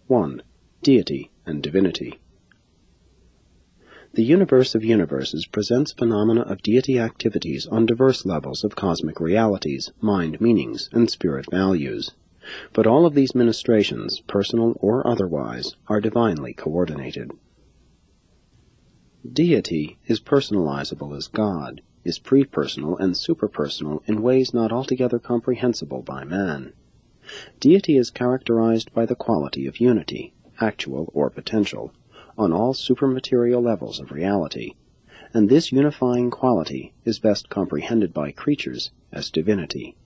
1. Deity and Divinity. The universe of universes presents phenomena of deity activities on diverse levels of cosmic realities, mind meanings, and spirit values. But all of these ministrations, personal or otherwise, are divinely coordinated. Deity is personalizable as God, is pre-personal and superpersonal in ways not altogether comprehensible by man. Deity is characterized by the quality of unity, actual or potential, on all supermaterial levels of reality, and this unifying quality is best comprehended by creatures as divinity.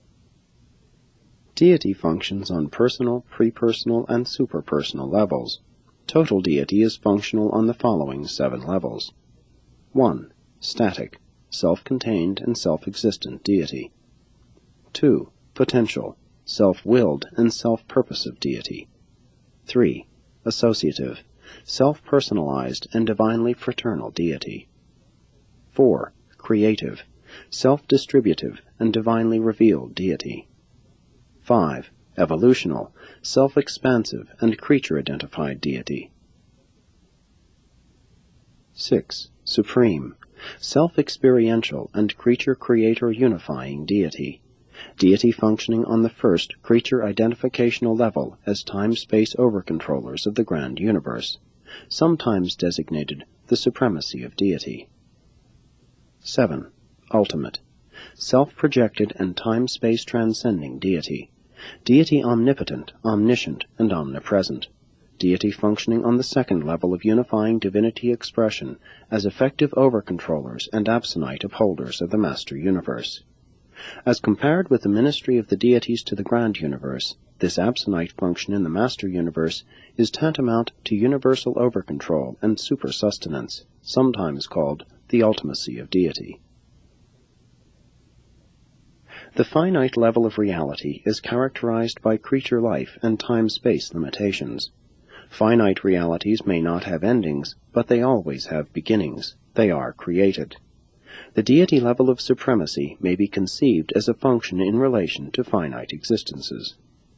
Deity functions on personal, prepersonal, and superpersonal levels. Total deity is functional on the following 7 levels. 1. Static, self-contained and self-existent deity. 2. Potential, self-willed and self-purposive deity. 3. Associative, self-personalized and divinely fraternal deity. 4. Creative, self-distributive and divinely revealed deity. 5. Evolutional, self-expansive and creature-identified deity. 6. Supreme, self-experiential and creature-creator unifying deity. Deity functioning on the first creature-identificational level as time-space overcontrollers of the grand universe, sometimes designated the supremacy of deity. 7. Ultimate, self-projected and time-space transcending deity. Deity omnipotent, omniscient, and omnipresent. Deity functioning on the second level of unifying divinity expression as effective overcontrollers and absonite upholders of the master universe. As compared with the ministry of the deities to the grand universe, this absonite function in the master universe is tantamount to universal overcontrol and supersustenance, sometimes called the ultimacy of deity. The finite level of reality is characterized by creature life and time-space limitations. Finite realities may not have endings, but they always have beginnings. They are created. The deity level of supremacy may be conceived as a function in relation to finite existences.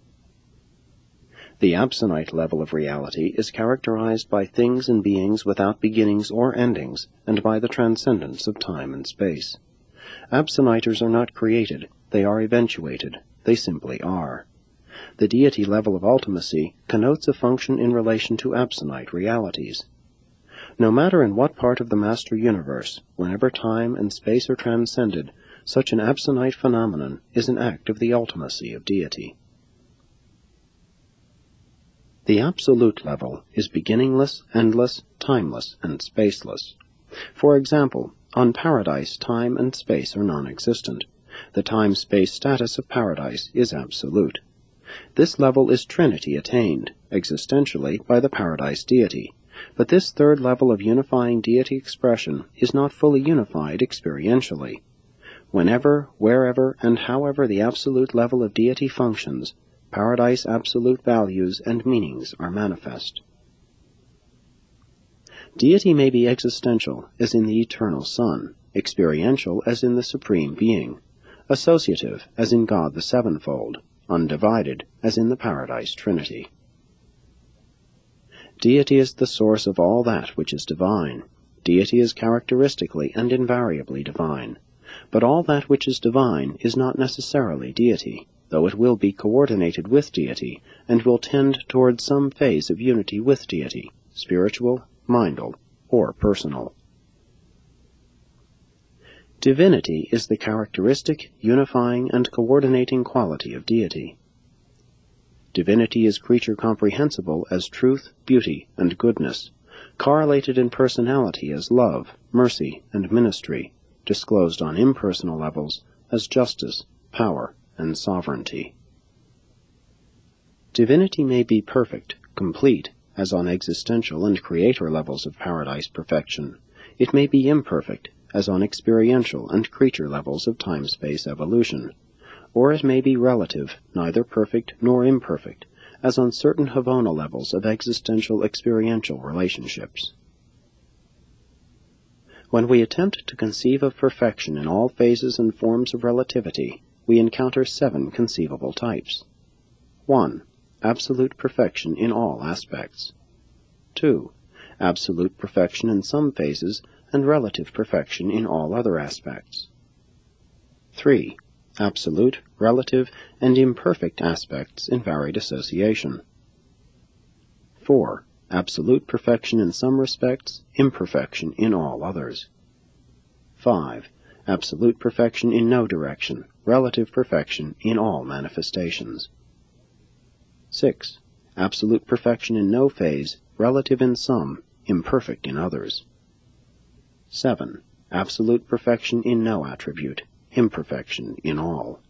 The absonite level of reality is characterized by things and beings without beginnings or endings, and by the transcendence of time and space. Absoniters are not created, they are eventuated, they simply are. The deity level of ultimacy connotes a function in relation to absonite realities. No matter in what part of the master universe, whenever time and space are transcended, such an absonite phenomenon is an act of the ultimacy of deity. The absolute level is beginningless, endless, timeless, and spaceless. For example, on Paradise time and space are non-existent. The time-space status of Paradise is absolute. This level is Trinity attained, existentially, by the Paradise deity, but this third level of unifying deity expression is not fully unified experientially. Whenever, wherever, and however the absolute level of deity functions, Paradise absolute values and meanings are manifest. Deity may be existential, as in the eternal Son, experiential, as in the Supreme Being, associative, as in God the Sevenfold, undivided, as in the Paradise Trinity. Deity is the source of all that which is divine. Deity is characteristically and invariably divine. But all that which is divine is not necessarily deity, though it will be coordinated with deity, and will tend toward some phase of unity with deity, spiritual, mindal, or personal. Divinity is the characteristic, unifying, and coordinating quality of deity. Divinity is creature comprehensible as truth, beauty, and goodness, correlated in personality as love, mercy, and ministry, disclosed on impersonal levels as justice, power, and sovereignty. Divinity may be perfect, complete, as on existential and creator levels of Paradise perfection. It may be imperfect, as on experiential and creature levels of time-space evolution. Or it may be relative, neither perfect nor imperfect, as on certain Havona levels of existential experiential relationships. When we attempt to conceive of perfection in all phases and forms of relativity, we encounter 7 conceivable types. 1. absolute perfection in all aspects. 2. Absolute perfection in some phases and relative perfection in all other aspects. 3. Absolute, relative, and imperfect aspects in varied association. 4. Absolute perfection in some respects, imperfection in all others. 5. Absolute perfection in no direction, relative perfection in all manifestations. 6. Absolute perfection in no phase, relative in some, imperfect in others. 7. Absolute perfection in no attribute, imperfection in all.